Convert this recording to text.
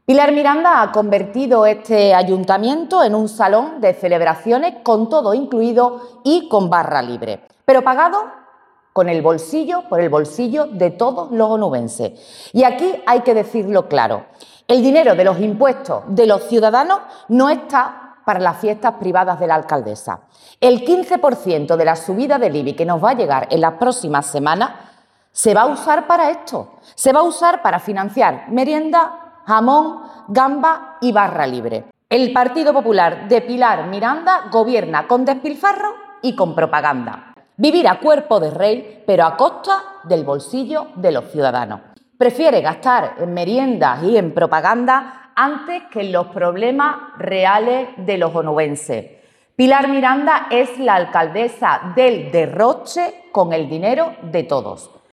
Pilar Miranda ha convertido este ayuntamiento en un salón de celebraciones con todo incluido y con barra libre, pero pagado por el bolsillo de todos los onubenses. Y aquí hay que decirlo claro, el dinero de los impuestos de los ciudadanos no está para las fiestas privadas de la alcaldesa. El 15% de la subida del IBI que nos va a llegar en las próximas semanas se va a usar para esto, se va a usar para financiar merienda, jamón, gamba y barra libre. El Partido Popular de Pilar Miranda gobierna con despilfarro y con propaganda. Vivir a cuerpo de rey, pero a costa del bolsillo de los ciudadanos. Prefiere gastar en meriendas y en propaganda antes que en los problemas reales de los onubenses. Pilar Miranda es la alcaldesa del derroche con el dinero de todos.